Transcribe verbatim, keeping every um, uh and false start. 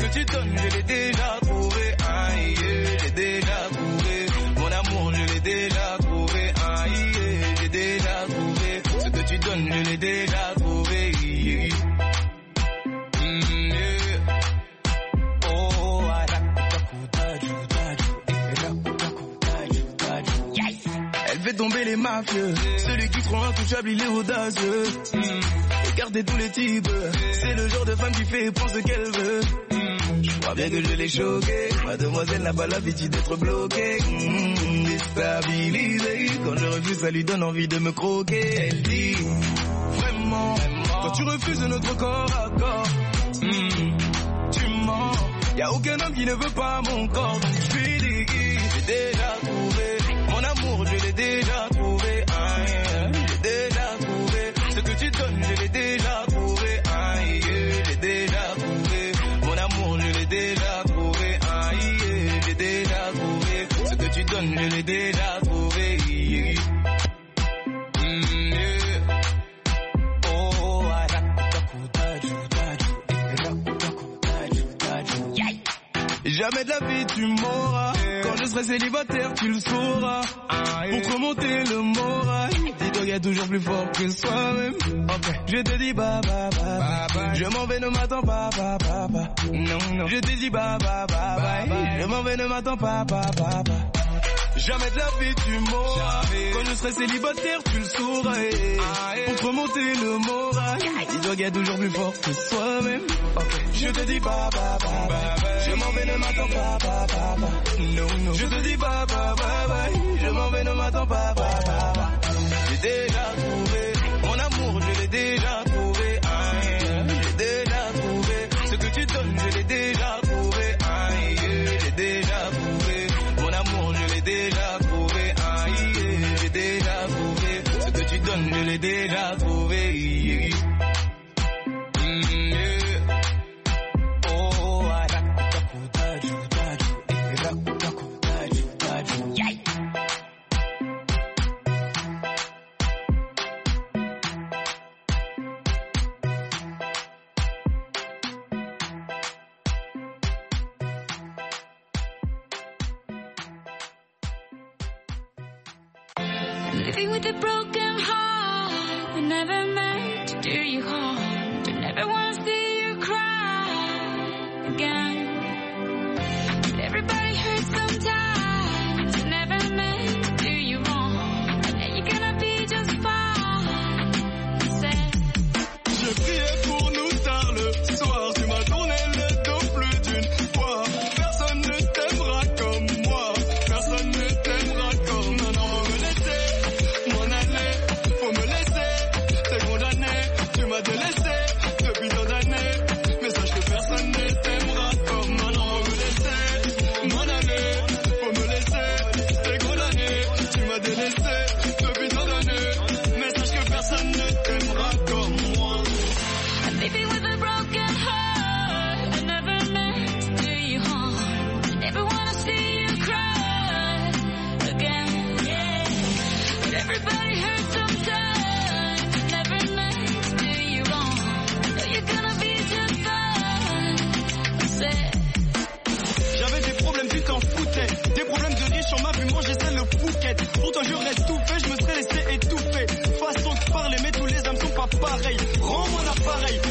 que tu donnes, je l'ai déjà trouvé. Aïe, j'ai déjà trouvé. Mon amour, je l'ai déjà trouvé. Aïe, j'ai déjà trouvé. Ce que tu donnes, je l'ai déjà trouvé. Mm, yeah. Oh, elle fait tomber les mafieux. Celui qui croit intouchable, il est audacieux. Mm. Écartez tous les types. C'est le genre de femme qui fait et prend ce qu'elle veut. Mm. Je crois bien que je l'ai choquée. Mademoiselle n'a pas l'habitude d'être bloquée. Mmh, déstabilisée. Quand je refuse, ça lui donne envie de me croquer. Elle dit vraiment, quand tu refuses notre corps à corps, mmh, tu mens. Y'a aucun homme qui ne veut pas mon corps. Donc je lui dis, j'ai déjà trouvé. Mon amour, je l'ai déjà trouvé. Aïe, j'ai déjà trouvé. Ce que tu donnes, je l'ai déjà trouvé. Aïe, j'ai déjà trouvé. Mon amour, je l'ai déjà trouvé. Aïe, j'ai déjà trouvé. Ce que tu donnes, je l'ai déjà trouvé. Mm, yeah. Oh, jamais de la vie tu m'auras. Quand je serai célibataire, tu le sauras. Pour remonter le moral, dis-toi qu'il y a toujours plus fort que soi-même. Okay. Je te dis bye bye bye, bye, bye. Je m'en vais, ne m'attends pas, bye, bye, bye. Non, non. Je te dis bye bye bye, bye, bye. Je m'en vais, ne m'attends pas, bye, bye, bye. Jamais de la vie tu m'auras. Quand je serai célibataire, tu le sauras. Pour remonter le moral, dis-toi qu'il y a toujours plus fort que soi-même. Okay. Je te dis bye bye bye, bye, bye. Je m'en vais, ne m'attends pas, bye, bye, bye. Non, non. Je te dis bye bye bye, bye. Je m'en vais, ne m'attends pas, bye, bye, bye. J'ai déjà trouvé mon amour, je l'ai déjà trouvé. Aïe, j'ai déjà trouvé. Ce que tu donnes, je l'ai déjà trouvé. Aïe, j'ai déjà trouvé. Mon amour, je l'ai déjà trouvé. Aïe, j'ai déjà trouvé. Ce que tu donnes, je l'ai déjà trouvé. Mm, yeah. Oh, living with a broken heart, I never meant to do you harm, to never want to see you cry again. But everybody hurts sometimes, I never meant to do you wrong, and now you're gonna be just fine. Said. Je priais pour nous tard le soir, tu m'as tourné le dos plus d'une fois. Personne ne t'aimera comme moi, personne ne t'aimera comme moi. Non, faut me laisser m'en aller, faut me laisser, t'es condamné, tu m'as délaissé depuis tant d'années. Mais sache que personne ne t'aimera comme moi. Non, faut me laisser m'en aller, faut me laisser, t'es condamné, tu m'as délaissé depuis tant d'années. Mais sache que personne ne t'aimera comme moi. Living with a broken heart, I never meant to do you harm. Never wanna see you cry again. Yeah. But everybody hurts sometimes. I never meant to do you wrong. I know you're gonna be just fine. Said. J'avais des problèmes, tu t'en foutais. Des problèmes de riches, on m'a vu manger seul le Phuket. Pourtant j'aurais tout fait, je me serais laissé étouffer. Façon de parler, mais tous les hommes sont pas pareils. Rends mon appareil.